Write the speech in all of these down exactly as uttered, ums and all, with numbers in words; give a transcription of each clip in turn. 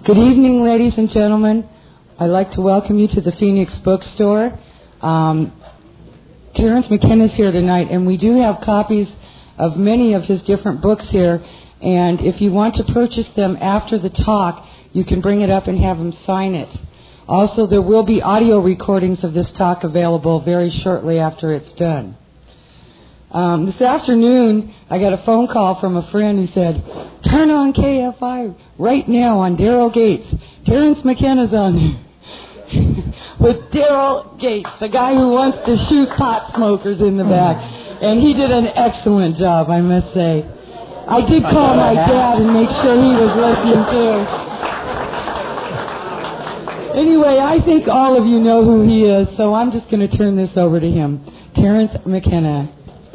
Good evening, ladies and gentlemen. I'd like to welcome you to the Phoenix Bookstore. Um, Terence McKenna's here tonight, and we do have copies of many of his different books here. And if you want to purchase them after the talk, you can bring it up and have him sign it. Also, there will be audio recordings of this talk available very shortly after it's done. Um, this afternoon, I got a phone call from a friend who said, "Turn on K F I right now on Daryl Gates. Terence McKenna's on with Daryl Gates, the guy who wants to shoot pot smokers in the back." And he did an excellent job, I must say. I did call my dad and make sure he was listening too. Anyway, I think all of you know who he is, so I'm just going to turn this over to him. Terence McKenna.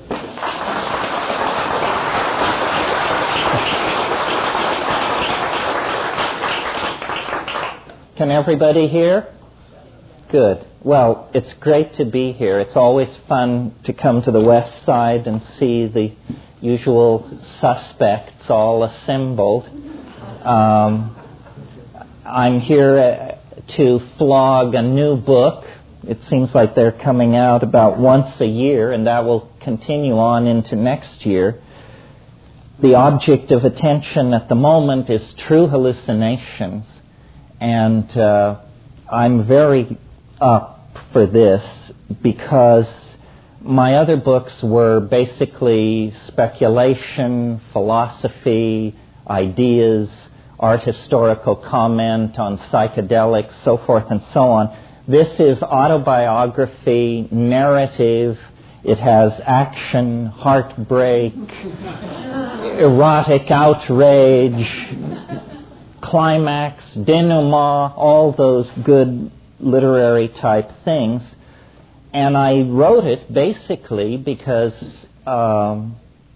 Can everybody hear? Good. Well, it's great to be here. It's always fun to come to the west side and see the usual suspects all assembled. Um, I'm here uh, to flog a new book. It seems like they're coming out about once a year, and that will continue on into next year. The object of attention at the moment is true hallucinations. And uh, I'm very up for this because my other books were basically speculation, philosophy, ideas, art historical comment on psychedelics, so forth and so on. This is autobiography, narrative. It has action, heartbreak, erotic outrage, climax, denouement, all those good literary type things. And I wrote it basically because um,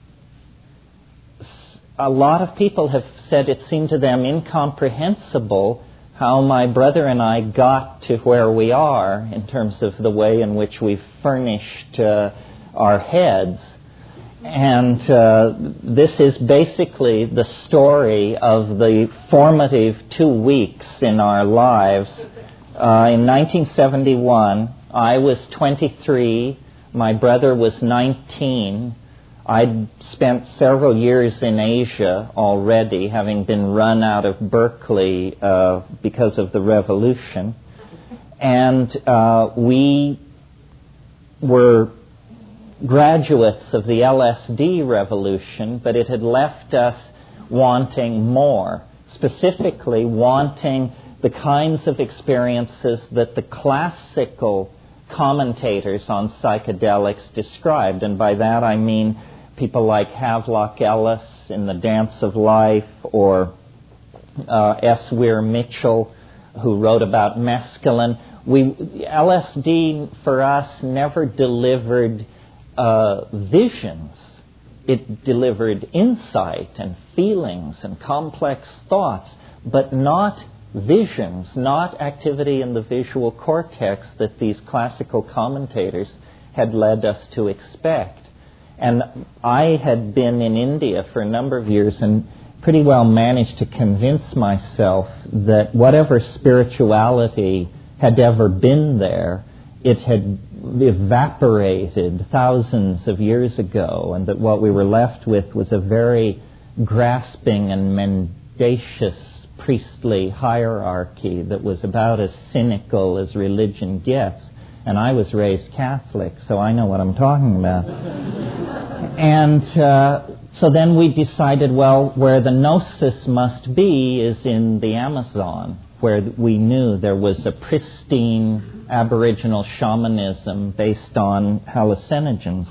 a lot of people have said it seemed to them incomprehensible how my brother and I got to where we are in terms of the way in which we've furnished uh, our heads. And uh, this is basically the story of the formative two weeks in our lives. Uh, in nineteen seventy-one, I was twenty-three, my brother was nineteen. I'd spent several years in Asia already, having been run out of Berkeley uh, because of the revolution. And uh, we were graduates of the L S D revolution, but it had left us wanting more, specifically wanting the kinds of experiences that the classical commentators on psychedelics described. And by that I mean people like Havelock Ellis in The Dance of Life, or uh, S. Weir Mitchell, who wrote about mescaline. We, L S D for us never delivered Uh, visions. It delivered insight and feelings and complex thoughts, but not visions, not activity in the visual cortex that these classical commentators had led us to expect. And I had been in India for a number of years and pretty well managed to convince myself that whatever spirituality had ever been there, it had evaporated thousands of years ago, and that what we were left with was a very grasping and mendacious priestly hierarchy that was about as cynical as religion gets. And I was raised Catholic, so I know what I'm talking about. And uh, so then we decided, well, where the gnosis must be is in the Amazon, where we knew there was a pristine Aboriginal shamanism based on hallucinogens.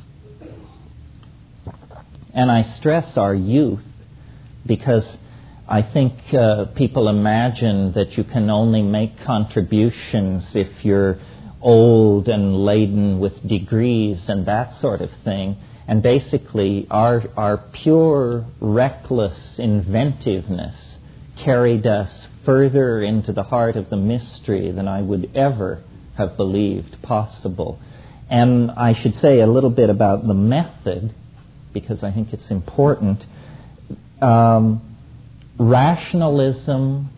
And I stress our youth because I think uh, people imagine that you can only make contributions if you're old and laden with degrees and that sort of thing. And basically our, our pure, reckless inventiveness carried us further into the heart of the mystery than I would ever have believed possible. And I should say a little bit about the method, because I think it's important. Um, rationalism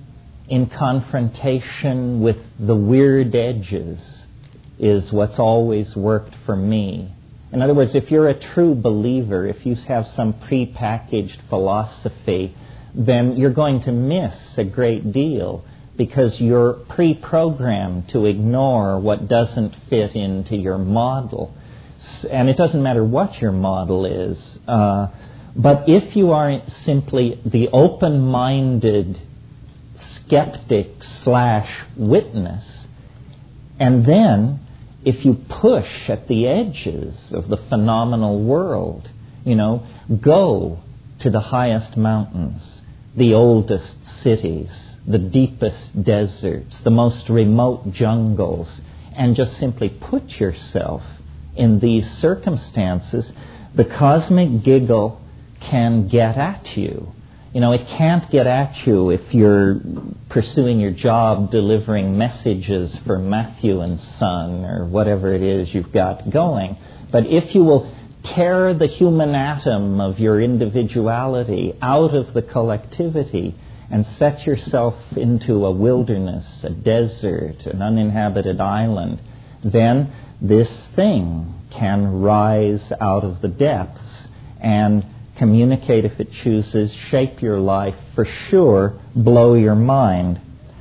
in confrontation with the weird edges is what's always worked for me. In other words, if you're a true believer, if you have some prepackaged philosophy, then you're going to miss a great deal because you're pre-programmed to ignore what doesn't fit into your model. And it doesn't matter what your model is. Uh, but if you are simply the open-minded skeptic slash witness, and then if you push at the edges of the phenomenal world, you know, go to the highest mountains, the oldest cities, the deepest deserts, the most remote jungles, and just simply put yourself in these circumstances, the cosmic giggle can get at you. You know, it can't get at you if you're pursuing your job delivering messages for Matthew and Son or whatever it is you've got going. But if you will tear the human atom of your individuality out of the collectivity and set yourself into a wilderness, a desert, an uninhabited island, then this thing can rise out of the depths and communicate if it chooses, shape your life, for sure, blow your mind.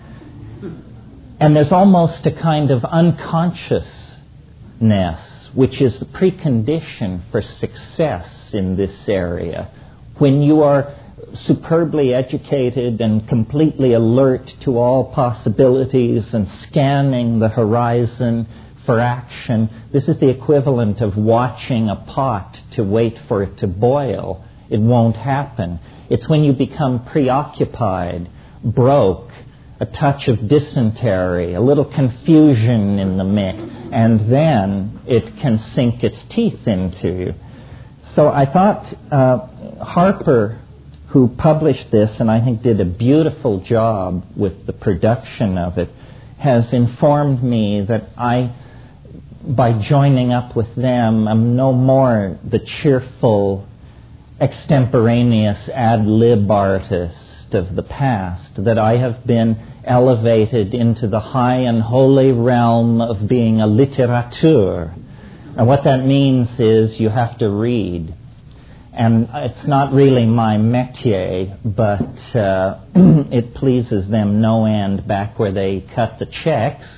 And there's almost a kind of unconsciousness, which is the precondition for success in this area. When you are superbly educated and completely alert to all possibilities and scanning the horizon for action, this is the equivalent of watching a pot to wait for it to boil. It won't happen. It's when you become preoccupied, broke, a touch of dysentery, a little confusion in the mix, and then it can sink its teeth into you. So I thought uh, Harper, who published this, and I think did a beautiful job with the production of it, has informed me that I, by joining up with them, I'm no more the cheerful, extemporaneous ad lib artist of the past, that I have been elevated into the high and holy realm of being a littérateur. And what that means is you have to read. And it's not really my métier, but uh, it pleases them no end back where they cut the checks.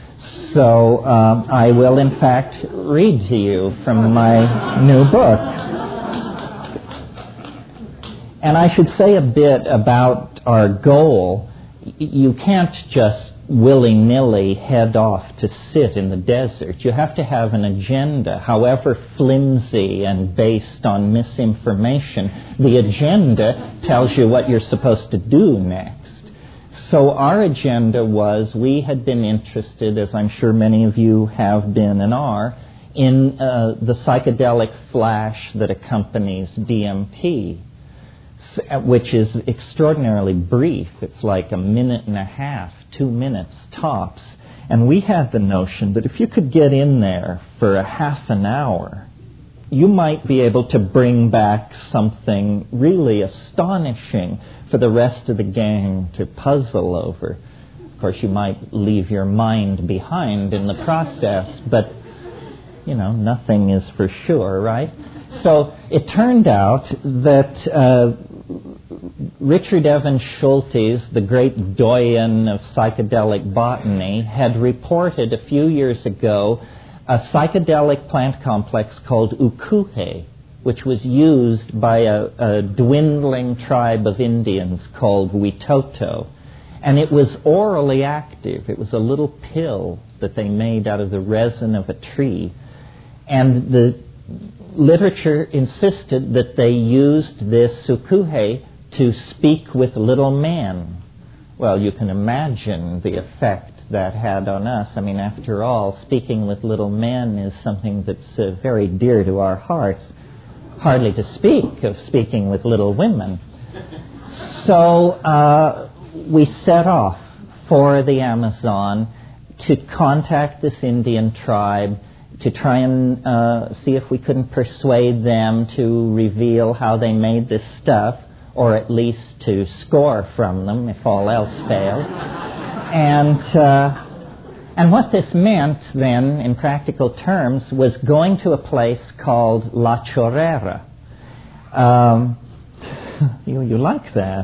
So um, I will, in fact, read to you from my new book. And I should say a bit about our goal. You can't just willy-nilly head off to sit in the desert. You have to have an agenda, however flimsy and based on misinformation. The agenda tells you what you're supposed to do next. So our agenda was, we had been interested, as I'm sure many of you have been and are, in uh, the psychedelic flash that accompanies D M T, which is extraordinarily brief. It's like a minute and a half, two minutes tops. And we had the notion that if you could get in there for a half an hour, you might be able to bring back something really astonishing for the rest of the gang to puzzle over. Of course, you might leave your mind behind in the process, but, you know, nothing is for sure, right? So it turned out that uh, Richard Evans Schultes, the great doyen of psychedelic botany, had reported a few years ago a psychedelic plant complex called ukuhe, which was used by a, a dwindling tribe of Indians called Witoto. And it was orally active. It was a little pill that they made out of the resin of a tree. And the literature insisted that they used this ukuhe to speak with little men. Well, you can imagine the effect that had on us. I mean, after all, speaking with little men is something that's uh, very dear to our hearts, hardly to speak of speaking with little women. So uh, we set off for the Amazon to contact this Indian tribe, to try and uh, see if we couldn't persuade them to reveal how they made this stuff. or at least to score from them if all else failed. And uh, and what this meant then, in practical terms, was going to a place called La Chorrera. Um, you, you like that.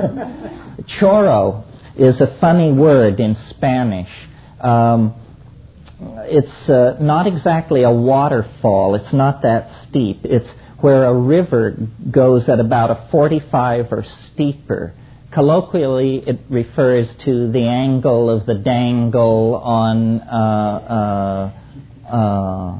Chorro is a funny word in Spanish. Um, it's uh, not exactly a waterfall. It's not that steep. It's where a river goes at about a forty-five or steeper. Colloquially, it refers to the angle of the dangle on uh, uh, uh,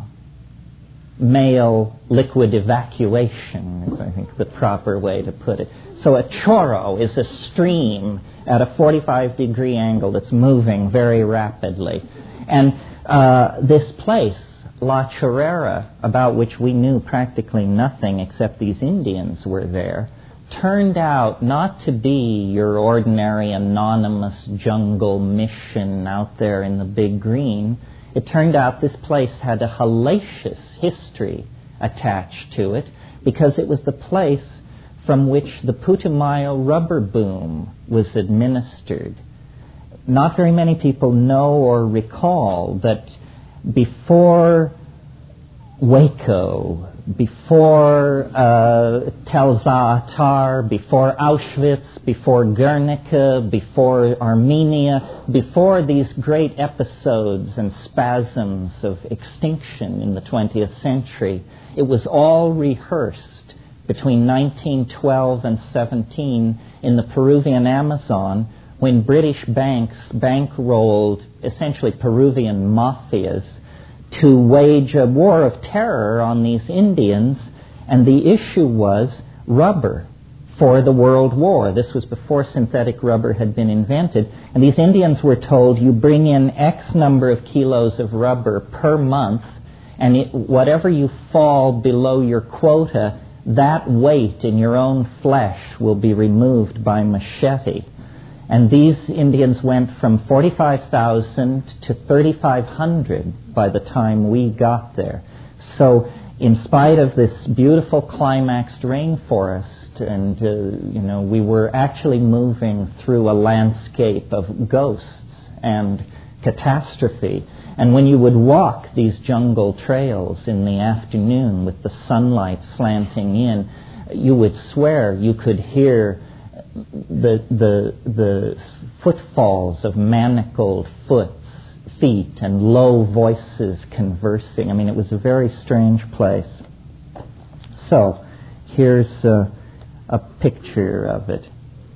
male liquid evacuation, is I think the proper way to put it. So a chorro is a stream at a forty-five degree angle that's moving very rapidly. And uh, this place, La Chorrera, about which we knew practically nothing except these Indians were there, turned out not to be your ordinary anonymous jungle mission out there in the big green. It turned out this place had a hellacious history attached to it because it was the place from which the Putumayo rubber boom was administered. Not very many people know or recall that before Waco, before uh, Tel Zaatar, before Auschwitz, before Guernica, before Armenia, before these great episodes and spasms of extinction in the twentieth century, it was all rehearsed between nineteen twelve and seventeen in the Peruvian Amazon, when British banks bankrolled essentially Peruvian mafias to wage a war of terror on these Indians, and the issue was rubber for the World War. This was before synthetic rubber had been invented, and these Indians were told, you bring in X number of kilos of rubber per month, and it, whatever you fall below your quota, that weight in your own flesh will be removed by machete. And these Indians went from forty-five thousand to thirty-five hundred by the time we got there. So in spite of this beautiful climaxed rainforest, and uh, you know, we were actually moving through a landscape of ghosts and catastrophe. And when you would walk these jungle trails in the afternoon with the sunlight slanting in, you would swear you could hear the the the footfalls of manacled foots, feet, and low voices conversing. I mean, it was a very strange place. So, here's a, a picture of it.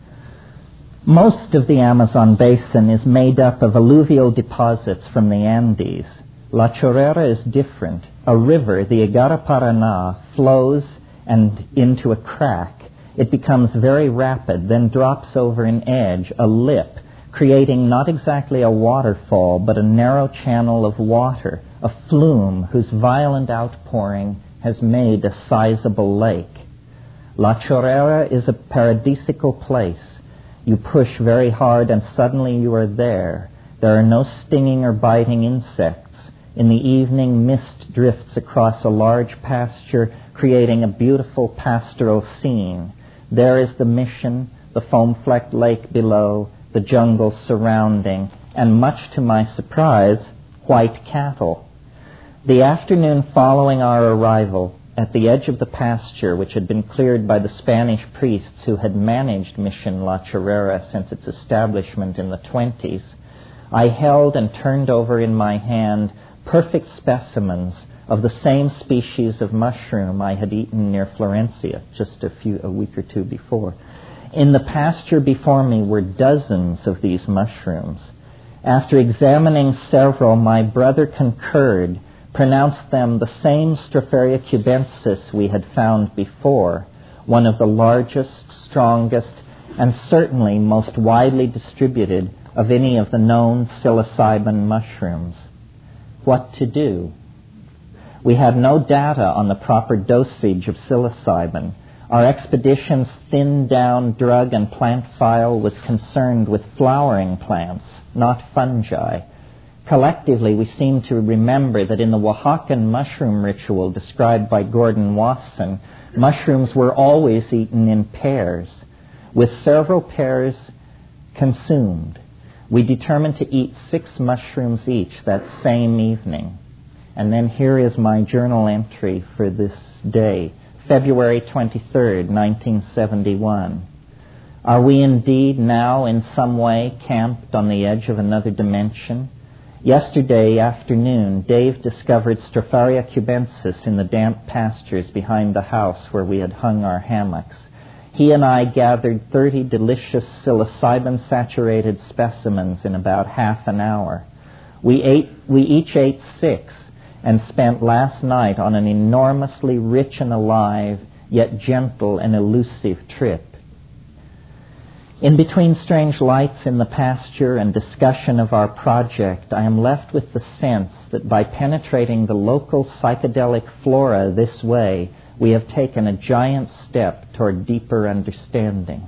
Most of the Amazon basin is made up of alluvial deposits from the Andes. La Chorrera is different. A river, the Igaraparaná, flows and into a crack. It becomes very rapid, then drops over an edge, a lip, creating not exactly a waterfall, but a narrow channel of water, a flume whose violent outpouring has made a sizable lake. La Chorrera is a paradisical place. You push very hard and suddenly you are there. There are no stinging or biting insects. In the evening, mist drifts across a large pasture, creating a beautiful pastoral scene. There is the mission, the foam-flecked lake below, the jungle surrounding, and much to my surprise, white cattle. The afternoon following our arrival, at the edge of the pasture, which had been cleared by the Spanish priests who had managed Mission La Chorrera since its establishment in the twenties, I held and turned over in my hand perfect specimens of the same species of mushroom I had eaten near Florencia just a few a week or two before. In the pasture before me were dozens of these mushrooms. After examining several, my brother concurred, pronounced them the same Stropharia cubensis we had found before, one of the largest, strongest, and certainly most widely distributed of any of the known psilocybin mushrooms. What to do? We had no data on the proper dosage of psilocybin. Our expedition's thinned-down drug and plant file was concerned with flowering plants, not fungi. Collectively, we seem to remember that in the Oaxacan mushroom ritual described by Gordon Wasson, mushrooms were always eaten in pairs, with several pairs consumed. We determined to eat six mushrooms each that same evening. And then here is my journal entry for this day, February twenty-third, nineteen seventy-one. Are we indeed now in some way camped on the edge of another dimension? Yesterday afternoon, Dave discovered Stropharia cubensis in the damp pastures behind the house where we had hung our hammocks. He and I gathered thirty delicious psilocybin-saturated specimens in about half an hour. We ate, we each ate six and spent last night on an enormously rich and alive, yet gentle and elusive trip. In between strange lights in the pasture and discussion of our project, I am left with the sense that by penetrating the local psychedelic flora this way, we have taken a giant step toward deeper understanding.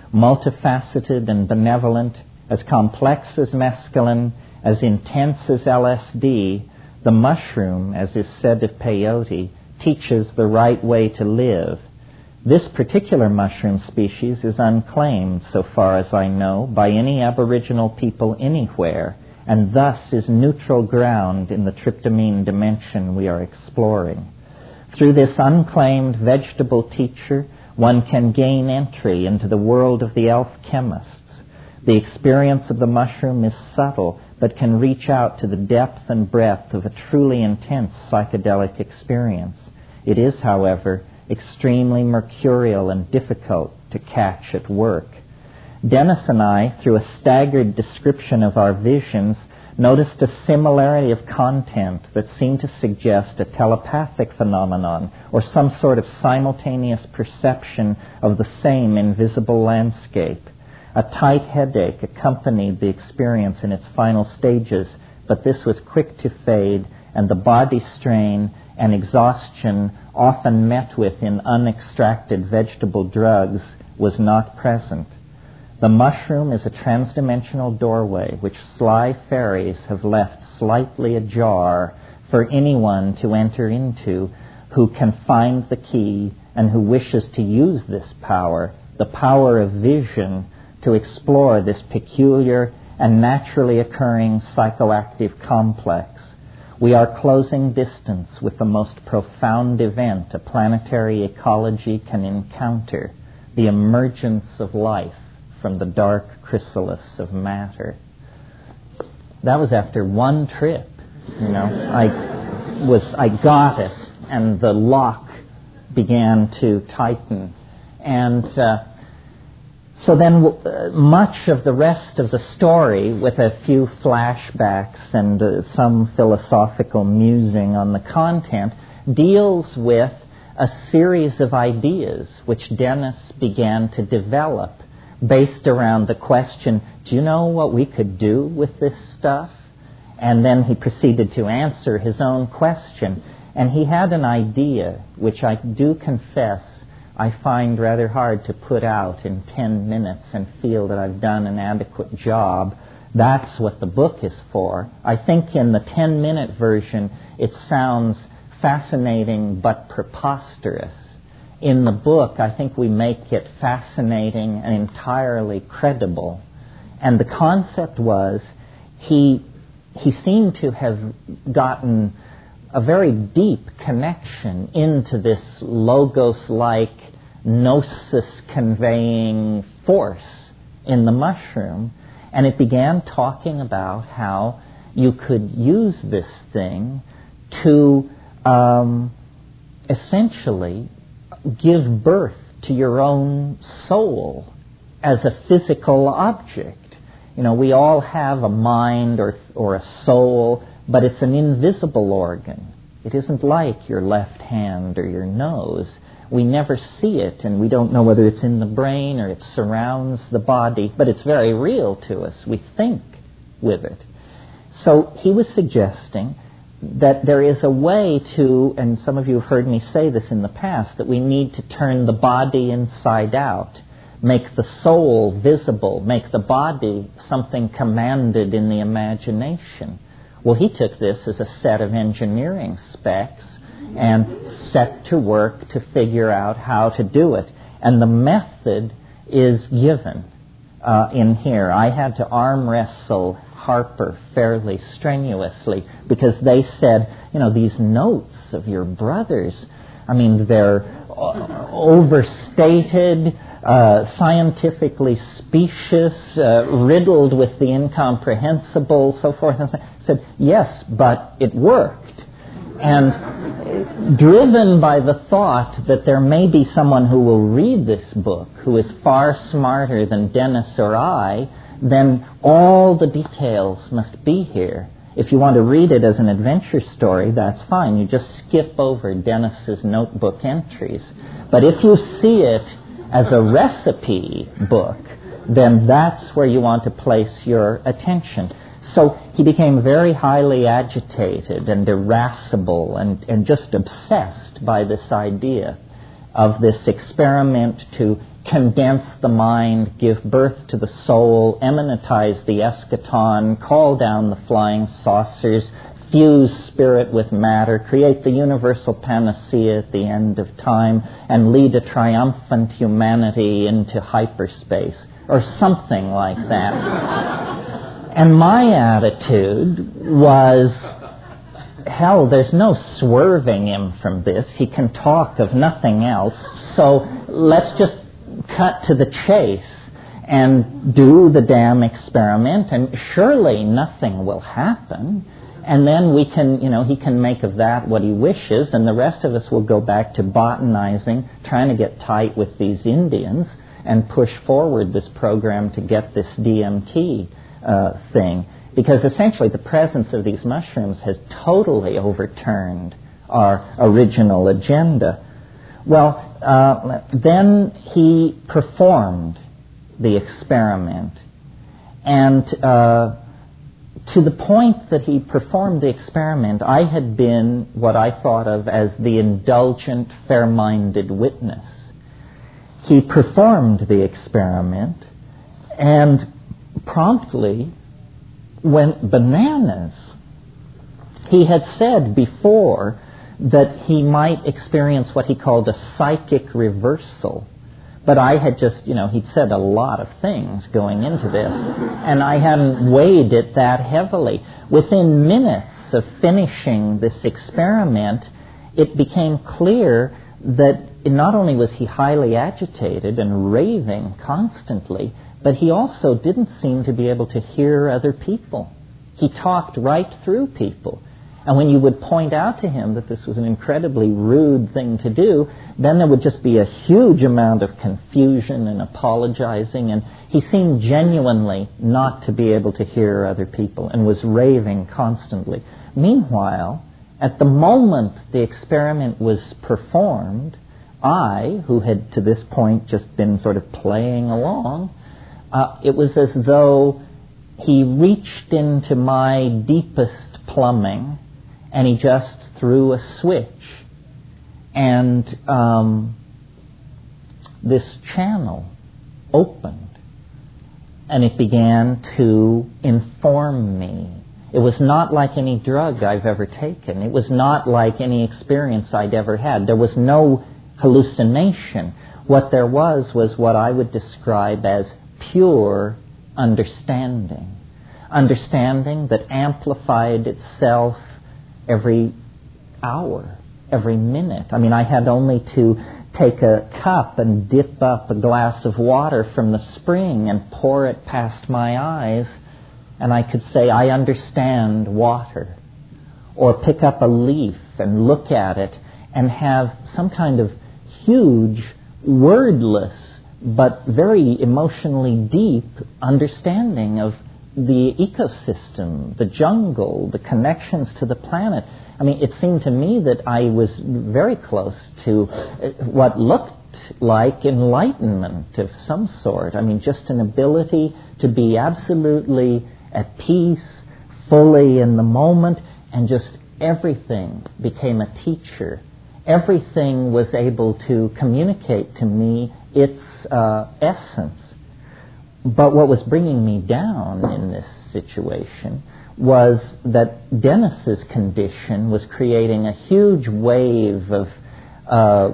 Multifaceted and benevolent, as complex as mescaline, as intense as L S D, the mushroom, as is said of peyote, teaches the right way to live. This particular mushroom species is unclaimed, so far as I know, by any Aboriginal people anywhere, and thus is neutral ground in the tryptamine dimension we are exploring. Through this unclaimed vegetable teacher, one can gain entry into the world of the elf chemists. The experience of the mushroom is subtle, but can reach out to the depth and breadth of a truly intense psychedelic experience. It is, however, extremely mercurial and difficult to catch at work. Dennis and I, through a staggered description of our visions, noticed a similarity of content that seemed to suggest a telepathic phenomenon or some sort of simultaneous perception of the same invisible landscape. A tight headache accompanied the experience in its final stages, but this was quick to fade, and the body strain and exhaustion often met with in unextracted vegetable drugs was not present. The mushroom is a transdimensional doorway which sly fairies have left slightly ajar for anyone to enter into who can find the key and who wishes to use this power, the power of vision, to explore this peculiar and naturally occurring psychoactive complex. We are closing distance with the most profound event a planetary ecology can encounter, the emergence of life from the dark chrysalis of matter. That was after one trip. You know, I was, I got it, and the lock began to tighten. And uh, so then uh, much of the rest of the story, with a few flashbacks and uh, some philosophical musing on the content, deals with a series of ideas which Dennis began to develop based around the question, do you know what we could do with this stuff? And then he proceeded to answer his own question. And he had an idea, which I do confess I find rather hard to put out in ten minutes and feel that I've done an adequate job. That's what the book is for. I think in the ten-minute version it sounds fascinating but preposterous. In the book, I think we make it fascinating and entirely credible. And the concept was he he seemed to have gotten a very deep connection into this logos-like, gnosis-conveying force in the mushroom, and it began talking about how you could use this thing to um, essentially give birth to your own soul as a physical object. You know, we all have a mind or or a soul, but it's an invisible organ. It isn't like your left hand or your nose. We never see it, and we don't know whether it's in the brain or it surrounds the body, but it's very real to us. We think with it. So he was suggesting that there is a way to, and some of you have heard me say this in the past, that we need to turn the body inside out, make the soul visible, make the body something commanded in the imagination. Well, he took this as a set of engineering specs and set to work to figure out how to do it. And the method is given uh, in here. I had to arm wrestle Harper fairly strenuously because they said, you know, these notes of your brothers, I mean, they're uh, overstated, uh, scientifically specious, uh, riddled with the incomprehensible, so forth and so on. I said, yes, but it worked. And driven by the thought that there may be someone who will read this book who is far smarter than Dennis or I, then all the details must be here. If you want to read it as an adventure story, that's fine. You just skip over Dennis's notebook entries. But if you see it as a recipe book, then that's where you want to place your attention. So he became very highly agitated and irascible and, and just obsessed by this idea of this experiment to condense the mind, give birth to the soul, eminentize the eschaton, call down the flying saucers, fuse spirit with matter, create the universal panacea at the end of time, and lead a triumphant humanity into hyperspace, or something like that. And my attitude was, hell, there's no swerving him from this. He can talk of nothing else. So let's just cut to the chase and do the damn experiment, and surely nothing will happen. And then we can, you know, he can make of that what he wishes, and the rest of us will go back to botanizing, trying to get tight with these Indians and push forward this program to get this D M T uh, thing. Because essentially the presence of these mushrooms has totally overturned our original agenda. Well, uh, then he performed the experiment. And uh, to the point that he performed the experiment, I had been what I thought of as the indulgent, fair-minded witness. He performed the experiment and promptly went bananas. He had said before that he might experience what he called a psychic reversal. But I had just, you know, he'd said a lot of things going into this, and I hadn't weighed it that heavily. Within minutes of finishing this experiment, it became clear that not only was he highly agitated and raving constantly, but he also didn't seem to be able to hear other people. He talked right through people. And when you would point out to him that this was an incredibly rude thing to do, then there would just be a huge amount of confusion and apologizing, and he seemed genuinely not to be able to hear other people and was raving constantly. Meanwhile, at the moment the experiment was performed, I, who had to this point just been sort of playing along, uh, it was as though he reached into my deepest plumbing and he just threw a switch, and um, this channel opened, and it began to inform me. It was not like any drug I've ever taken. It was not like any experience I'd ever had. There was no hallucination. What there was was what I would describe as pure understanding. Understanding that amplified itself every hour, every minute. I mean, I had only to take a cup and dip up a glass of water from the spring and pour it past my eyes, and I could say, I understand water. Or pick up a leaf and look at it and have some kind of huge, wordless, but very emotionally deep understanding of the ecosystem, the jungle, the connections to the planet. I mean, it seemed to me that I was very close to what looked like enlightenment of some sort. I mean, just an ability to be absolutely at peace, fully in the moment, and just everything became a teacher. Everything was able to communicate to me its uh, essence. but what was bringing me down in this situation was that Dennis's condition was creating a huge wave of uh,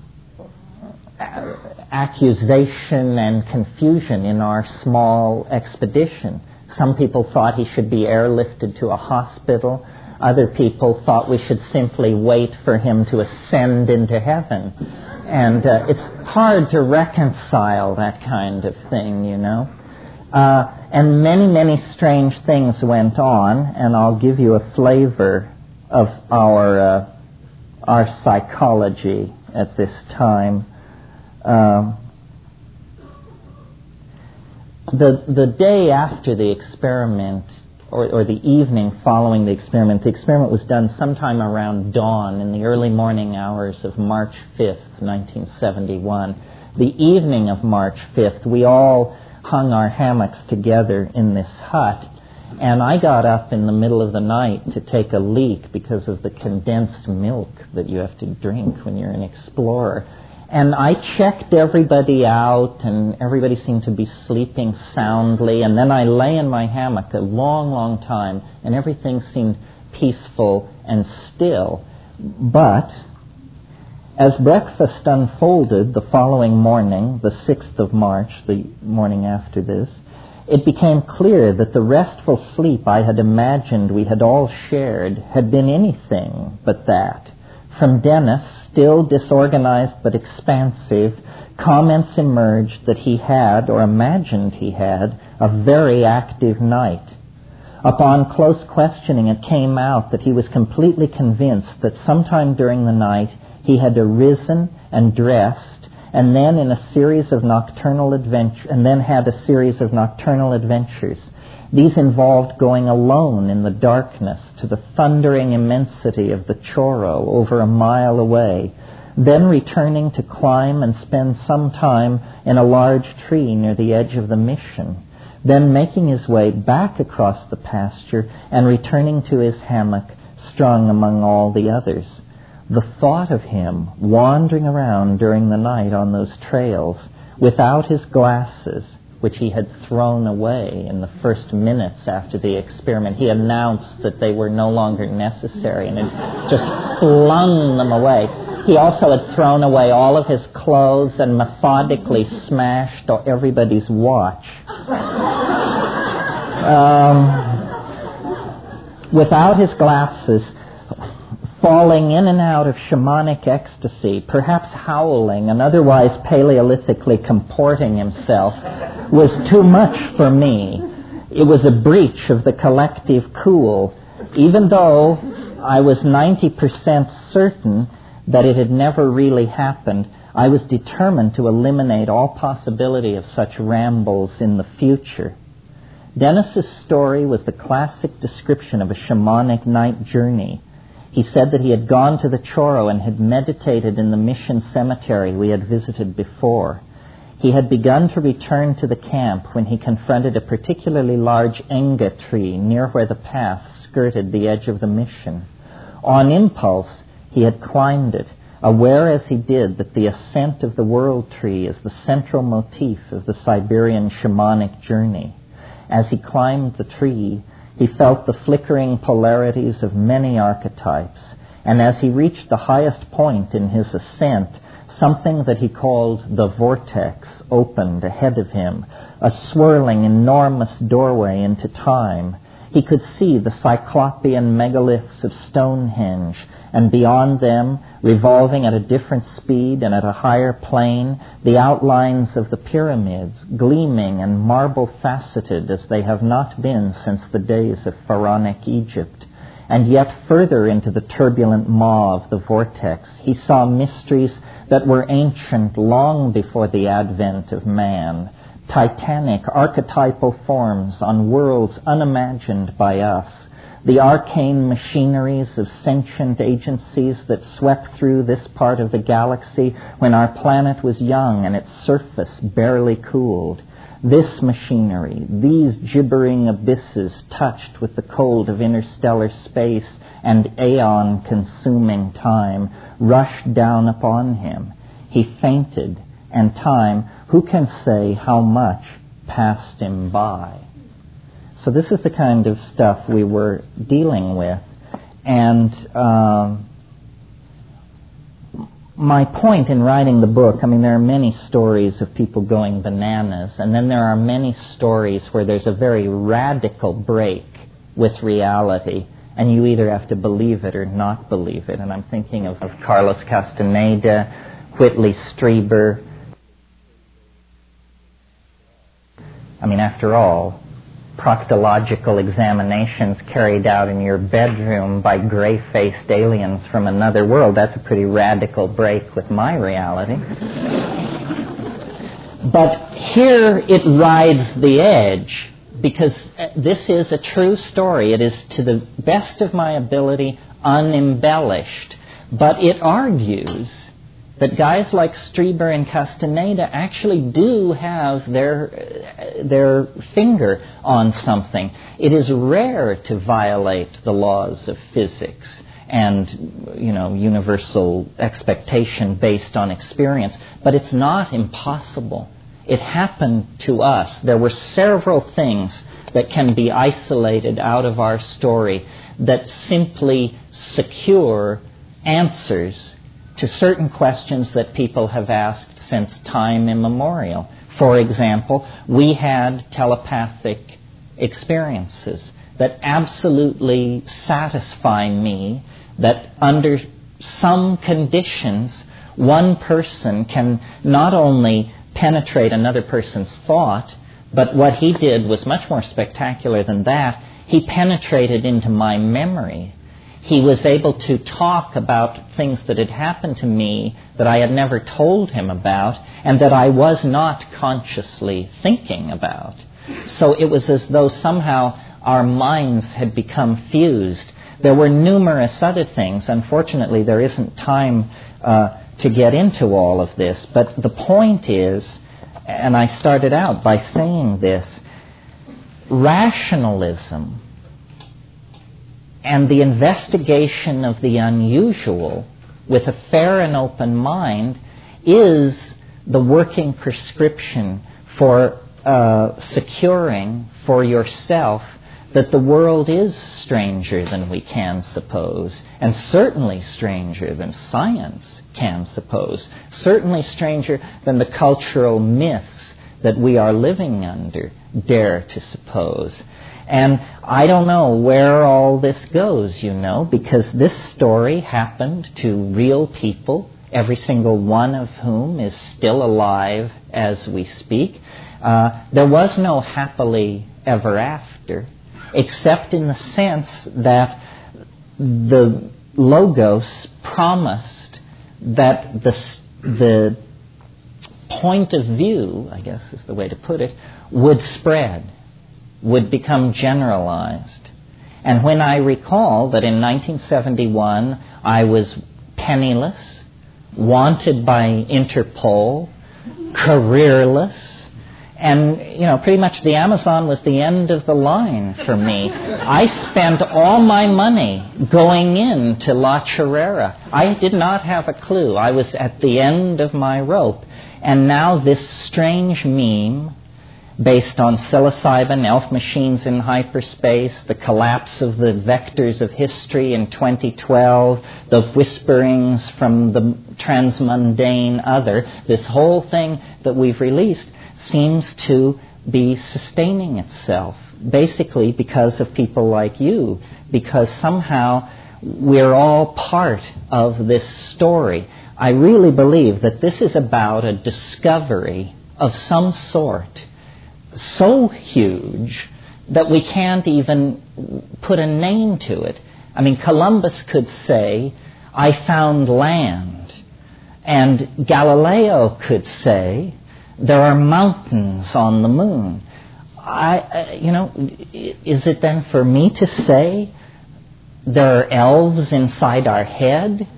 accusation and confusion in our small expedition. Some people thought he should be airlifted to a hospital. Other people thought we should simply wait for him to ascend into heaven. And uh, it's hard to reconcile that kind of thing, you know. Uh, and many, many strange things went on, and I'll give you a flavor of our uh, our psychology at this time. Um, the the day after the experiment, or, or the evening following the experiment, the experiment was done sometime around dawn in the early morning hours of March fifth, nineteen seventy-one. The evening of March fifth, we all hung our hammocks together in this hut, and I got up in the middle of the night to take a leak because of the condensed milk that you have to drink when you're an explorer. And I checked everybody out, and everybody seemed to be sleeping soundly, and then I lay in my hammock a long, long time, and everything seemed peaceful and still. But as breakfast unfolded the following morning, the sixth of March, the morning after this, it became clear that the restful sleep I had imagined we had all shared had been anything but that. From Dennis, still disorganized but expansive, comments emerged that he had, or imagined he had, a very active night. Upon close questioning, it came out that he was completely convinced that sometime during the night he had arisen and dressed, and then in a series of nocturnal adventures, and then had a series of nocturnal adventures. These involved going alone in the darkness to the thundering immensity of the Chorro over a mile away, then returning to climb and spend some time in a large tree near the edge of the mission, then making his way back across the pasture and returning to his hammock strung among all the others. The thought of him wandering around during the night on those trails without his glasses, which he had thrown away in the first minutes after the experiment. He announced that they were no longer necessary and had just flung them away. He also had thrown away all of his clothes and methodically smashed everybody's watch. Um, without his glasses, falling in and out of shamanic ecstasy, perhaps howling and otherwise paleolithically comporting himself, was too much for me. It was a breach of the collective cool, even though I was ninety percent certain that it had never really happened. I was determined to eliminate all possibility of such rambles in the future. Dennis's story was the classic description of a shamanic night journey. He said that he had gone to the Chorro and had meditated in the mission cemetery we had visited before. He had begun to return to the camp when he confronted a particularly large enga tree near where the path skirted the edge of the mission. On impulse, he had climbed it, aware as he did that the ascent of the world tree is the central motif of the Siberian shamanic journey. As he climbed the tree, he felt the flickering polarities of many archetypes, and as he reached the highest point in his ascent, something that he called the vortex opened ahead of him, a swirling, enormous doorway into time. He could see the cyclopean megaliths of Stonehenge, and beyond them, revolving at a different speed and at a higher plane, the outlines of the pyramids, gleaming and marble-faceted as they have not been since the days of pharaonic Egypt. And yet further into the turbulent maw of the vortex, he saw mysteries that were ancient long before the advent of man, titanic archetypal forms on worlds unimagined by us, the arcane machineries of sentient agencies that swept through this part of the galaxy when our planet was young and its surface barely cooled. This machinery, these gibbering abysses touched with the cold of interstellar space and aeon-consuming time, rushed down upon him. He fainted, and time, who can say how much, passed him by. So this is the kind of stuff we were dealing with. And um, my point in writing the book, I mean, there are many stories of people going bananas, and then there are many stories where there's a very radical break with reality, and you either have to believe it or not believe it. And I'm thinking of, of Carlos Castaneda, Whitley Strieber. I mean, after all, proctological examinations carried out in your bedroom by gray-faced aliens from another world, that's a pretty radical break with my reality. But here it rides the edge, because this is a true story. It is, to the best of my ability, unembellished. But it argues that guys like Strieber and Castaneda actually do have their their finger on something. It is rare to violate the laws of physics and, you know, universal expectation based on experience, but it's not impossible. It happened to us. There were several things that can be isolated out of our story that simply secure answers to certain questions that people have asked since time immemorial. For example, we had telepathic experiences that absolutely satisfy me that under some conditions, one person can not only penetrate another person's thought, but what he did was much more spectacular than that. He penetrated into my memory. He was able to talk about things that had happened to me that I had never told him about and that I was not consciously thinking about. So it was as though somehow our minds had become fused. There were numerous other things. Unfortunately, there isn't time uh, to get into all of this. But the point is, and I started out by saying this, rationalism and the investigation of the unusual with a fair and open mind is the working prescription for uh, securing for yourself that the world is stranger than we can suppose, and certainly stranger than science can suppose, certainly stranger than the cultural myths that we are living under dare to suppose. And I don't know where all this goes, you know, because this story happened to real people, every single one of whom is still alive as we speak. Uh, there was no happily ever after, except in the sense that the Logos promised that the, the point of view, I guess is the way to put it, would spread, would become generalized. And when I recall that in nineteen seventy-one I was penniless, wanted by Interpol, careerless, and, you know, pretty much the Amazon was the end of the line for me. I spent all my money going in to La Chorrera. I did not have a clue. I was at the end of my rope. And now this strange meme, based on psilocybin, elf machines in hyperspace, the collapse of the vectors of history in twenty twelve, the whisperings from the transmundane other, this whole thing that we've released seems to be sustaining itself, basically because of people like you, because somehow we're all part of this story. I really believe that this is about a discovery of some sort, so huge that we can't even put a name to it. I mean, Columbus could say, I found land. And Galileo could say, there are mountains on the moon. I, uh, you know, is it then for me to say there are elves inside our head,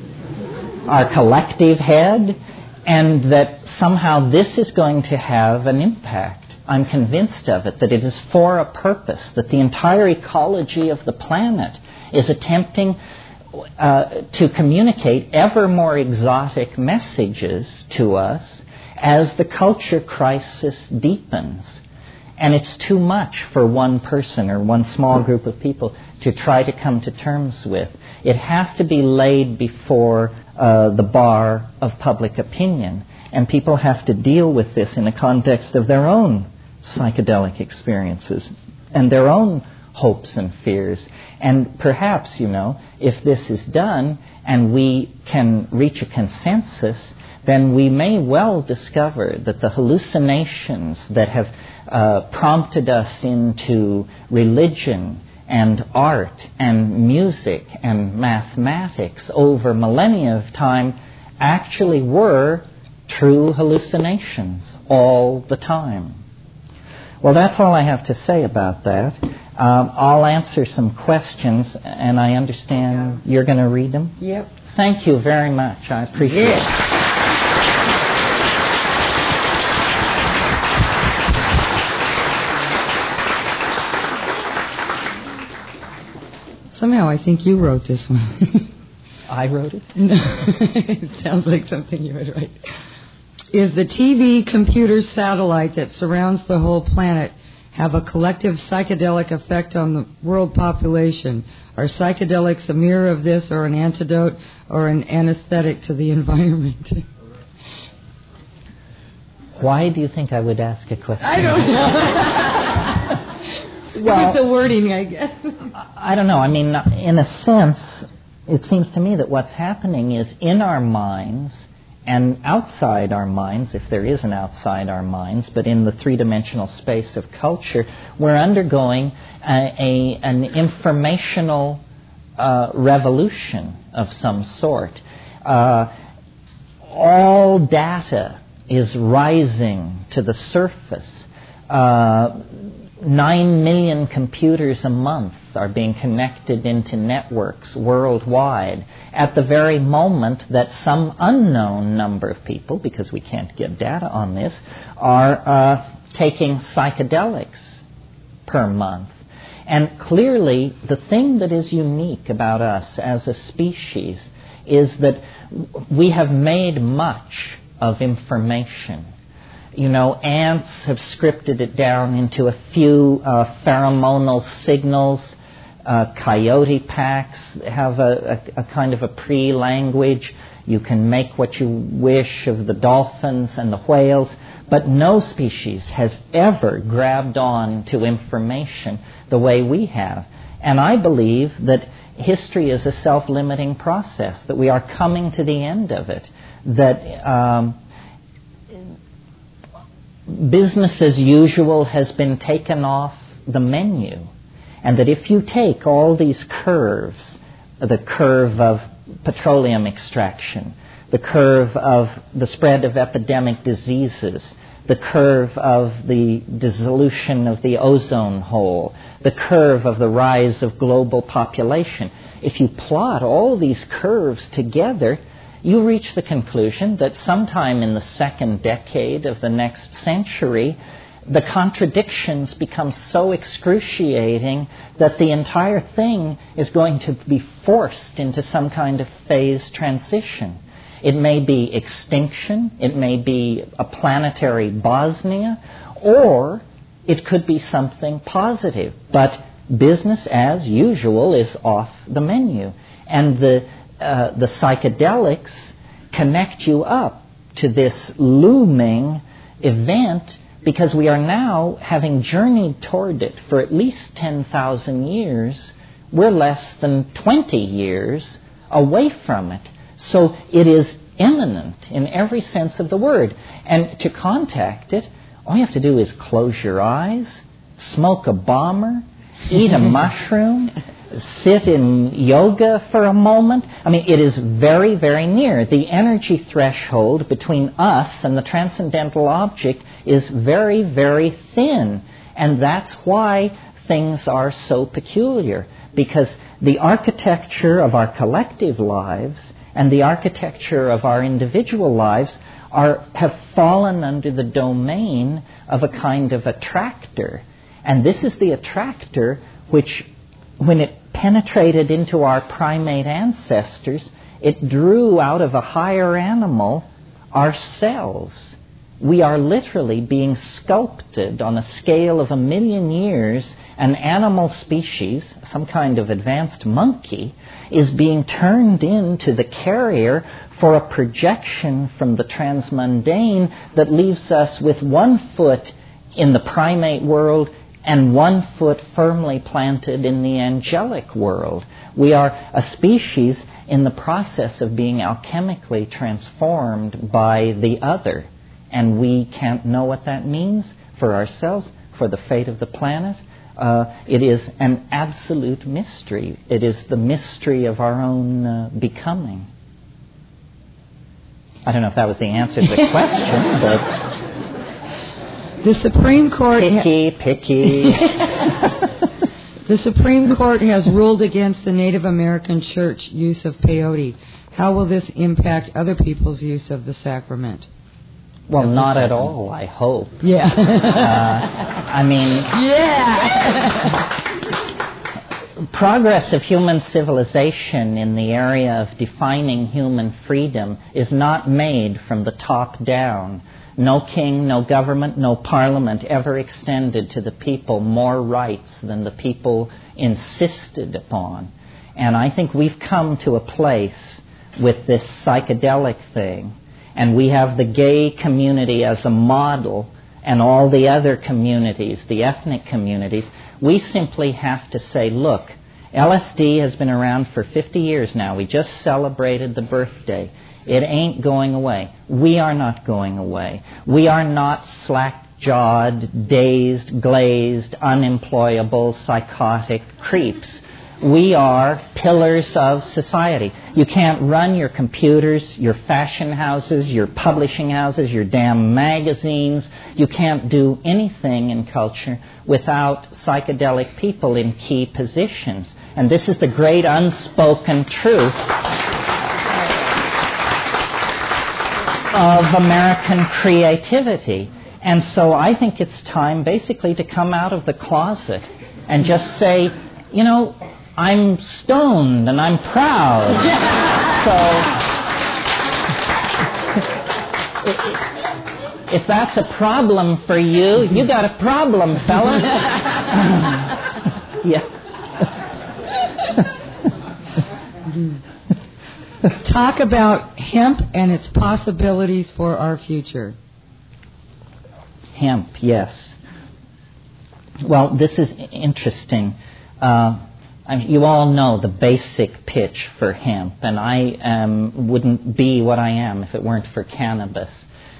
our collective head, and that somehow this is going to have an impact? I'm convinced of it, that it is for a purpose, that the entire ecology of the planet is attempting uh, to communicate ever more exotic messages to us. as the culture crisis deepens. And it's too much for one person or one small group of people to try to come to terms with. It has to be laid before uh, the bar of public opinion. And people have to deal with this in the context of their own psychedelic experiences and their own hopes and fears. And perhaps, you know, if this is done and we can reach a consensus, then we may well discover that the hallucinations that have uh, prompted us into religion and art and music and mathematics over millennia of time actually were true hallucinations all the time. Well, that's all I have to say about that. Um, I'll answer some questions, and I understand you're going to read them? Yep. Thank you very much. I appreciate yeah. it. Somehow I think you wrote this one. I wrote it? No. It sounds like something you would write. Is the T V computer satellite that surrounds the whole planet have a collective psychedelic effect on the world population? Are psychedelics a mirror of this, or an antidote, or an anesthetic to the environment? Why do you think I would ask a question? I don't know. Well, with the wording, I guess. I don't know. I mean, in a sense, it seems to me that what's happening is in our minds and outside our minds, if there is an outside our minds, but in the three-dimensional space of culture, we're undergoing a, a, an informational uh, revolution of some sort. Uh, all data is rising to the surface. Uh, Nine million computers a month are being connected into networks worldwide at the very moment that some unknown number of people, because we can't get data on this, are uh, taking psychedelics per month. And clearly, the thing that is unique about us as a species is that we have made much of information. You know, ants have scripted it down into a few uh, pheromonal signals. Uh, coyote packs have a, a, a kind of a pre-language. You can make what you wish of the dolphins and the whales, but no species has ever grabbed on to information the way we have. And I believe that history is a self-limiting process, that we are coming to the end of it, that Um, business as usual has been taken off the menu, and that if you take all these curves, the curve of petroleum extraction, the curve of the spread of epidemic diseases, the curve of the dissolution of the ozone hole, the curve of the rise of global population, if you plot all these curves together, you reach the conclusion that sometime in the second decade of the next century, the contradictions become so excruciating that the entire thing is going to be forced into some kind of phase transition. It may be extinction, it may be a planetary Bosnia, or it could be something positive. But business as usual is off the menu. And the Uh, the psychedelics connect you up to this looming event, because we are now, having journeyed toward it for at least ten thousand years, we're less than twenty years away from it. So it is imminent in every sense of the word. And to contact it, all you have to do is close your eyes, smoke a bomber, eat a mushroom, sit in yoga for a moment. I mean, it is very, very near. The energy threshold between us and the transcendental object is very, very thin. And that's why things are so peculiar, because the architecture of our collective lives and the architecture of our individual lives are have fallen under the domain of a kind of attractor. And this is the attractor which, when it penetrated into our primate ancestors, it drew out of a higher animal ourselves. We are literally being sculpted on a scale of a million years. An animal species, some kind of advanced monkey, is being turned into the carrier for a projection from the transmundane that leaves us with one foot in the primate world and one foot firmly planted in the angelic world. We are a species in the process of being alchemically transformed by the other. And we can't know what that means for ourselves, for the fate of the planet. Uh, it is an absolute mystery. It is the mystery of our own uh, becoming. I don't know if that was the answer to the question, but... The Supreme Court... Picky, picky. The Supreme Court has ruled against the Native American Church use of peyote. How will this impact other people's use of the sacrament? Well, not at all, I hope. Yeah. uh, I mean... Yeah! Progress of human civilization in the area of defining human freedom is not made from the top down. No king, no government, no parliament ever extended to the people more rights than the people insisted upon. And I think we've come to a place with this psychedelic thing, and we have the gay community as a model and all the other communities, the ethnic communities. We simply have to say, look, L S D has been around for fifty years now. We just celebrated the birthday. It ain't going away. We are not going away. We are not slack-jawed, dazed, glazed, unemployable, psychotic creeps. We are pillars of society. You can't run your computers, your fashion houses, your publishing houses, your damn magazines. You can't do anything in culture without psychedelic people in key positions. And this is the great unspoken truth of American creativity. And so I think it's time basically to come out of the closet and just say, you know, I'm stoned and I'm proud. So if that's a problem for you, you got a problem, fella. Yeah. Talk about hemp and its possibilities for our future. Hemp, yes. Well, this is interesting. Uh, I mean, you all know the basic pitch for hemp, and I um, wouldn't be what I am if it weren't for cannabis.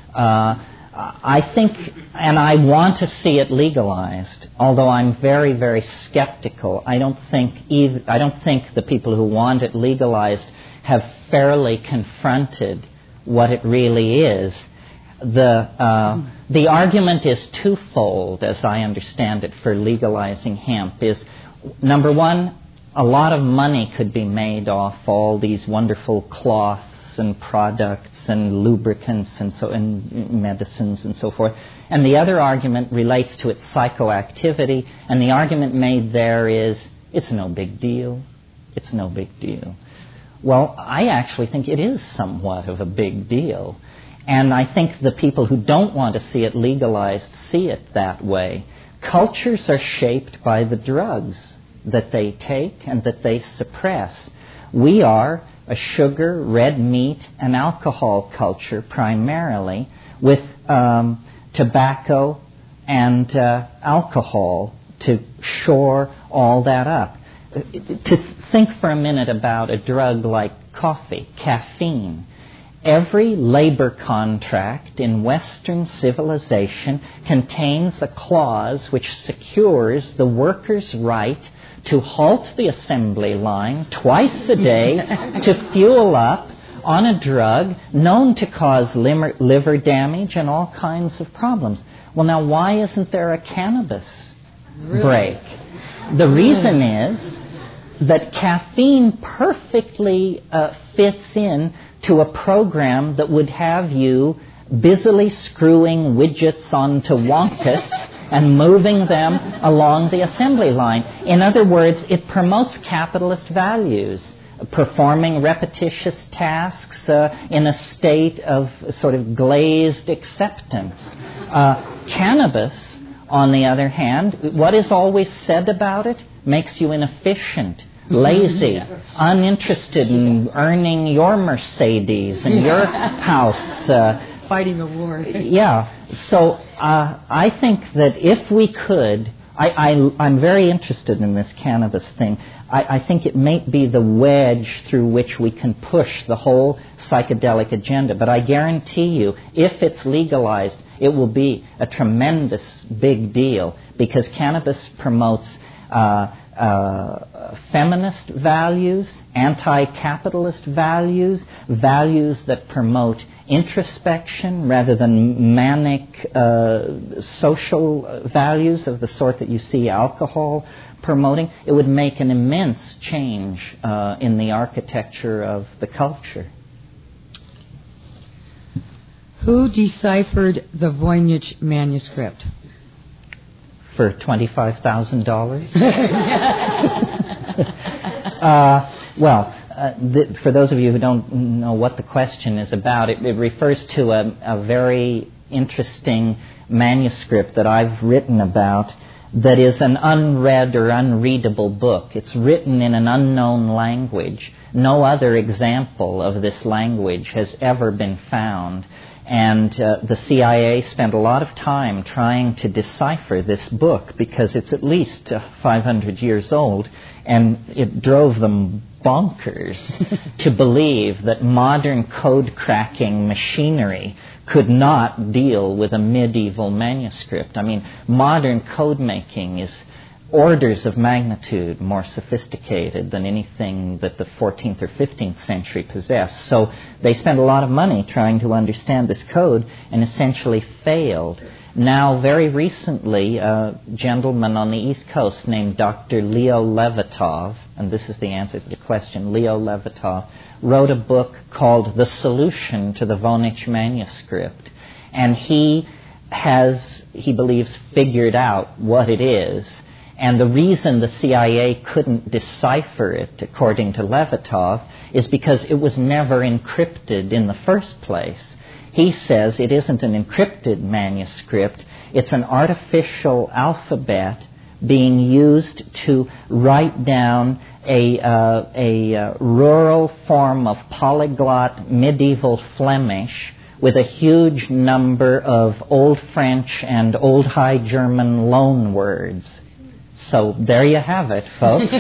Uh, I think, and I want to see it legalized, although I'm very, very skeptical. I don't think either, I don't think the people who want it legalized have fairly confronted what it really is. The uh, the argument is twofold, as I understand it, for legalizing hemp. Is number one, a lot of money could be made off all these wonderful cloths and products and lubricants and so and medicines and so forth. And the other argument relates to its psychoactivity, and the argument made there is it's no big deal. It's no big deal. Well, I actually think it is somewhat of a big deal. And I think the people who don't want to see it legalized see it that way. Cultures are shaped by the drugs that they take and that they suppress. We are a sugar, red meat, and alcohol culture primarily, with um, tobacco and uh, alcohol to shore all that up. To think for a minute about a drug like coffee, caffeine. Every labor contract in Western civilization contains a clause which secures the worker's right to halt the assembly line twice a day to fuel up on a drug known to cause liver, liver damage and all kinds of problems. Well, now, why isn't there a cannabis really? break? The reason is that caffeine perfectly uh, fits in to a program that would have you busily screwing widgets onto wonkets and moving them along the assembly line. In other words, it promotes capitalist values. performing repetitious tasks uh, in a state of sort of glazed acceptance. Uh, cannabis, on the other hand, what is always said about it makes you inefficient, lazy, yeah. uninterested in earning your Mercedes and your house. Uh, Fighting a war. yeah. So uh, I think that if we could, I, I, I'm very interested in this cannabis thing. I, I think it may be the wedge through which we can push the whole psychedelic agenda. But I guarantee you, if it's legalized, it will be a tremendous big deal, because cannabis promotes uh, uh, feminist values, anti-capitalist values, values that promote introspection rather than manic uh, social values of the sort that you see alcohol promoting. It would make an immense change uh, in the architecture of the culture. Who deciphered the Voynich manuscript? For twenty-five thousand dollars? uh, well, uh, th- for those of you who don't know what the question is about, it, it refers to a, a very interesting manuscript that I've written about that is an unread or unreadable book. It's written in an unknown language. No other example of this language has ever been found. And uh, the C I A spent a lot of time trying to decipher this book, because it's at least uh, five hundred years old, and it drove them bonkers to believe that modern code-cracking machinery could not deal with a medieval manuscript. I mean, modern code-making is orders of magnitude more sophisticated than anything that the fourteenth or fifteenth century possessed. So they spent a lot of money trying to understand this code and essentially failed. Now, very recently, a gentleman on the East Coast named Doctor Leo Levatov, and this is the answer to the question, Leo Levatov, wrote a book called The Solution to the Voynich Manuscript. And he has, he believes, figured out what it is. And the reason the C I A couldn't decipher it, according to Levatov, is because it was never encrypted in the first place. He says it isn't an encrypted manuscript, it's an artificial alphabet being used to write down a, uh, a uh, rural form of polyglot medieval Flemish with a huge number of Old French and Old High German loan words. So there you have it, folks.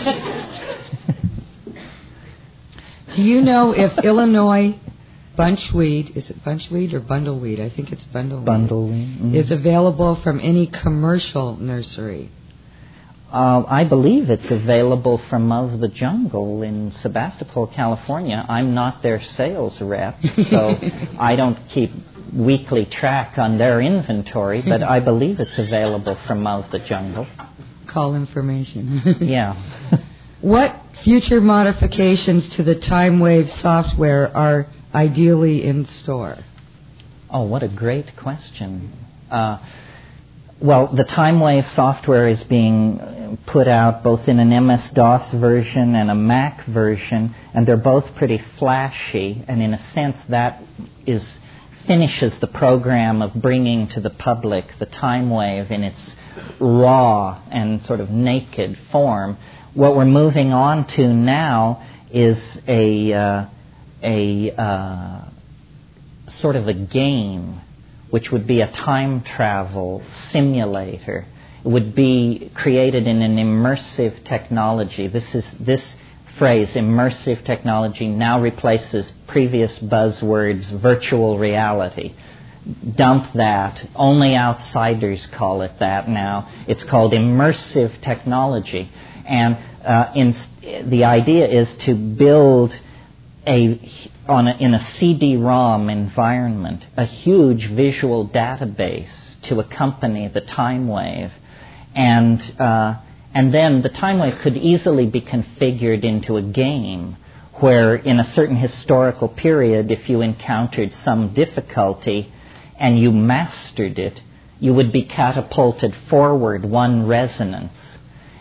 Do you know if Illinois bunchweed, is it bunchweed or bundleweed? I think it's bundleweed. Bundleweed. Mm-hmm. Is available from any commercial nursery? Uh, I believe it's available from Of the Jungle in Sebastopol, California. I'm not their sales rep, so I don't keep weekly track on their inventory, but I believe it's available from Of the Jungle. Call information. Yeah. What future modifications to the TimeWave software are ideally in store? Oh, what a great question. Uh, well, the TimeWave software is being put out both in an M S DOS version and a Mac version, and they're both pretty flashy, and in a sense that is finishes the program of bringing to the public the TimeWave in its raw and sort of naked form. What we're moving on to now is a uh, a uh, sort of a game, which would be a time travel simulator. It would be created in an immersive technology. This is this phrase, immersive technology, now replaces previous buzzwords, virtual reality. Dump that. Only outsiders call it that now. It's called immersive technology. And uh, in, the idea is to build a, on a, in a C D ROM environment, a huge visual database to accompany the TimeWave. And, uh, and then the TimeWave could easily be configured into a game where in a certain historical period, if you encountered some difficulty and you mastered it, you would be catapulted forward one resonance.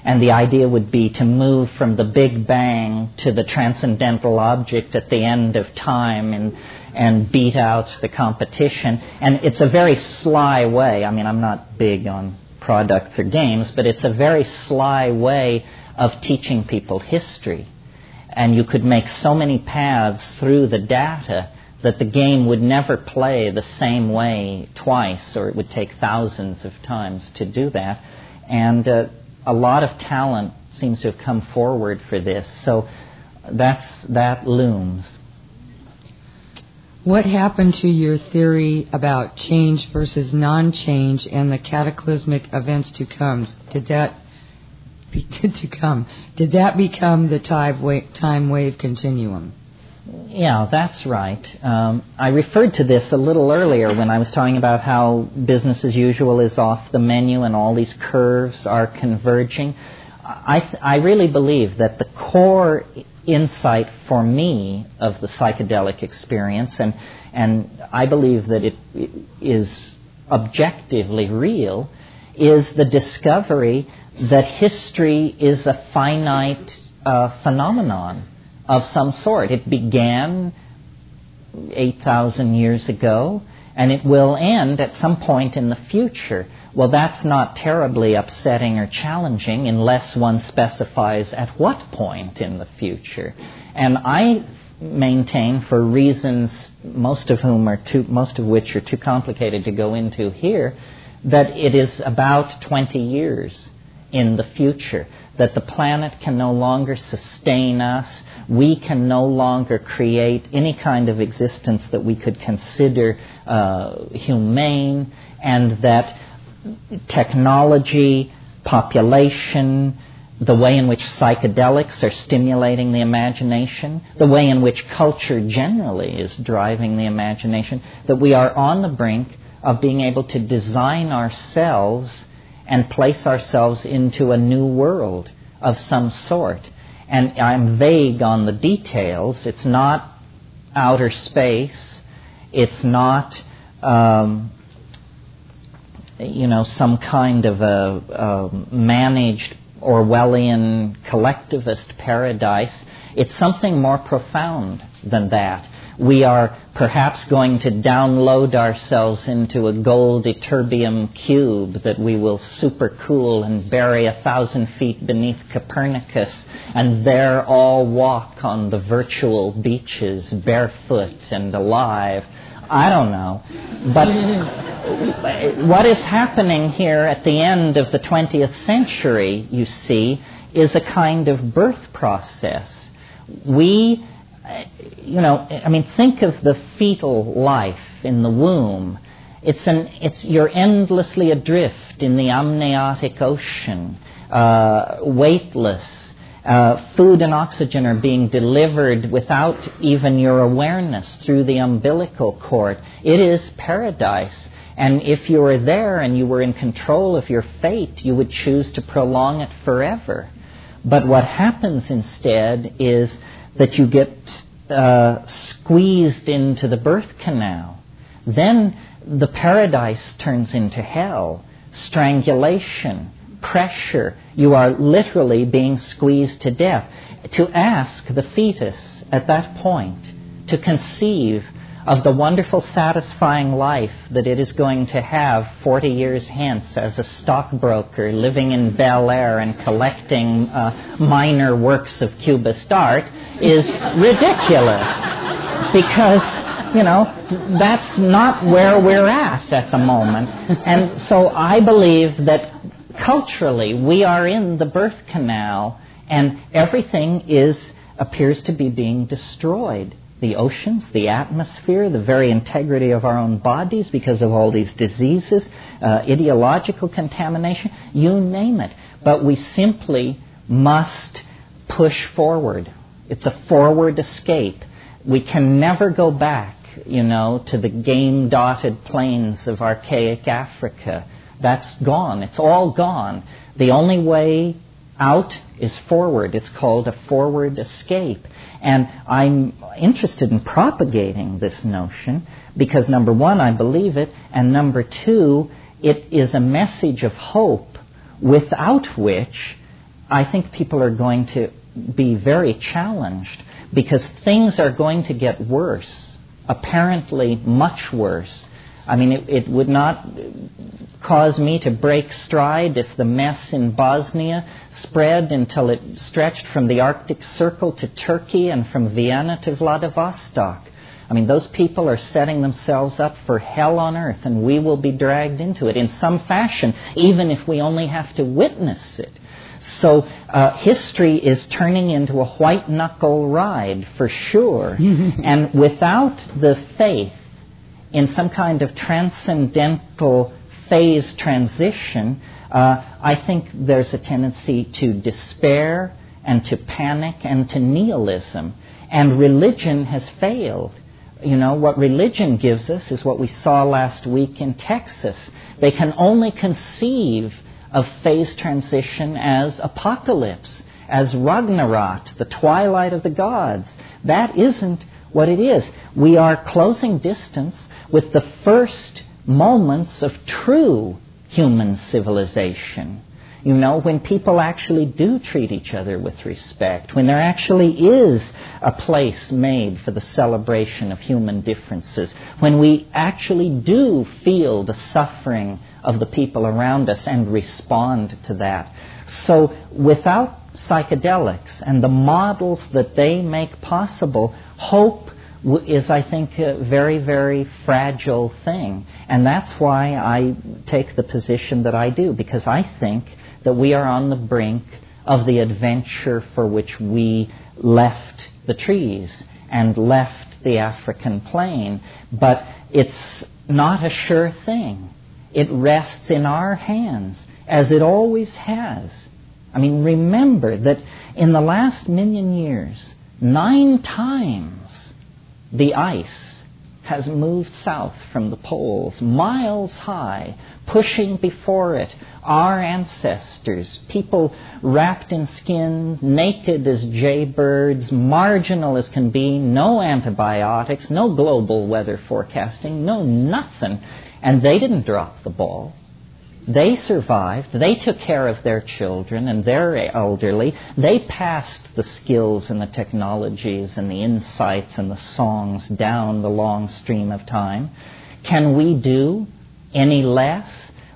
And the idea would be to move from the Big Bang to the transcendental object at the end of time and and beat out the competition. And it's a very sly way. I mean, I'm not big on products or games, but it's a very sly way of teaching people history. And you could make so many paths through the data that the game would never play the same way twice, or it would take thousands of times to do that. And uh, a lot of talent seems to have come forward for this. So that's that looms. What happened to your theory about change versus non-change and the cataclysmic events to come? Did that be, to come? Did that become the time wave, time wave continuum? Yeah, that's right. Um, I referred to this a little earlier when I was talking about how business as usual is off the menu and all these curves are converging. I, th- I really believe that the core insight for me of the psychedelic experience, and and I believe that it is objectively real, is the discovery that history is a finite uh, phenomenon of some sort. It began eight thousand years ago, and it will end at some point in the future. Well, that's not terribly upsetting or challenging unless one specifies at what point in the future. And I maintain, for reasons most of whom are too, most of which are too complicated to go into here, that it is about twenty years in the future, that the planet can no longer sustain us. We can no longer create any kind of existence that we could consider uh, humane, and that technology, population, the way in which psychedelics are stimulating the imagination, the way in which culture generally is driving the imagination, that we are on the brink of being able to design ourselves and place ourselves into a new world of some sort. And I'm vague on the details. It's not outer space. It's not, um, you know, some kind of a, a managed Orwellian collectivist paradise. It's something more profound than that. We are perhaps going to download ourselves into a gold ytterbium cube that we will supercool and bury a thousand feet beneath Copernicus, and there all walk on the virtual beaches barefoot and alive. I don't know. But what is happening here at the end of the twentieth century, you see, is a kind of birth process. We, you know, I mean, think of the fetal life in the womb. It's an, it's you're endlessly adrift in the amniotic ocean, uh, weightless. Uh, food and oxygen are being delivered without even your awareness through the umbilical cord. It is paradise. And if you were there and you were in control of your fate, you would choose to prolong it forever. But what happens instead is that you get uh, squeezed into the birth canal. Then the paradise turns into hell, strangulation, pressure. You are literally being squeezed to death. To ask the fetus at that point to conceive of the wonderful, satisfying life that it is going to have forty years hence as a stockbroker living in Bel Air and collecting uh, minor works of Cubist art is ridiculous. Because, you know, that's not where we're at at the moment. And so I believe that culturally we are in the birth canal, and everything is appears to be being destroyed. The oceans, the atmosphere, the very integrity of our own bodies because of all these diseases, uh, ideological contamination, you name it. But we simply must push forward. It's a forward escape. We can never go back, you know, to the game-dotted plains of archaic Africa. That's gone. It's all gone. The only way out is forward. It's called a forward escape. And I'm interested in propagating this notion because, number one, I believe it, and number two, it is a message of hope without which I think people are going to be very challenged because things are going to get worse, apparently much worse. I mean, it, it would not cause me to break stride if the mess in Bosnia spread until it stretched from the Arctic Circle to Turkey and from Vienna to Vladivostok. I mean, those people are setting themselves up for hell on earth, and we will be dragged into it in some fashion, even if we only have to witness it. So uh, history is turning into a white-knuckle ride, for sure. And without the faith in some kind of transcendental phase transition, uh, I think there's a tendency to despair and to panic and to nihilism. And religion has failed. You know, what religion gives us is what we saw last week in Texas. They can only conceive of phase transition as apocalypse, as Ragnarok, the twilight of the gods. That isn't what it is. We are closing distance with the first moments of true human civilization. You know, when people actually do treat each other with respect, when there actually is a place made for the celebration of human differences, when we actually do feel the suffering of the people around us and respond to that. So without psychedelics and the models that they make possible, hope is, I think, a very, very fragile thing. And that's why I take the position that I do, because I think that we are on the brink of the adventure for which we left the trees and left the African plain. But it's not a sure thing. It rests in our hands, as it always has. I mean, remember that in the last million years, nine times the ice has moved south from the poles, miles high, pushing before it our ancestors, people wrapped in skin, naked as jaybirds, marginal as can be, no antibiotics, no global weather forecasting, no nothing. And they didn't drop the ball. They survived. They took care of their children and their elderly. They passed the skills and the technologies and the insights and the songs down the long stream of time. Can we do any less?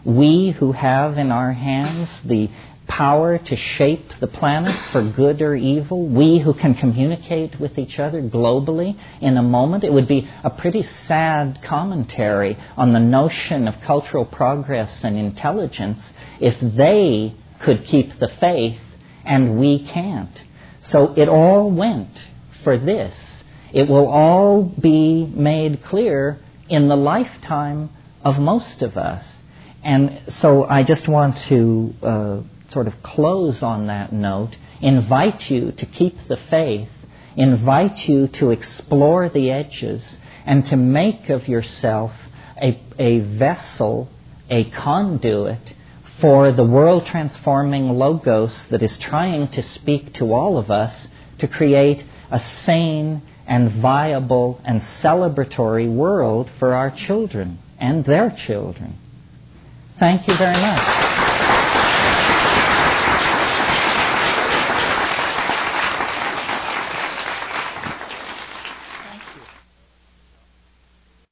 We who have in our hands the power to shape the planet for good or evil, we who can communicate with each other globally in a moment. It would be a pretty sad commentary on the notion of cultural progress and intelligence if they could keep the faith and we can't. So it all went for this. It will all be made clear in the lifetime of most of us. And so I just want to uh, sort of close on that note, invite you to keep the faith, invite you to explore the edges, and to make of yourself a, a vessel, a conduit for the world-transforming logos that is trying to speak to all of us to create a sane and viable and celebratory world for our children and their children. Thank you very much.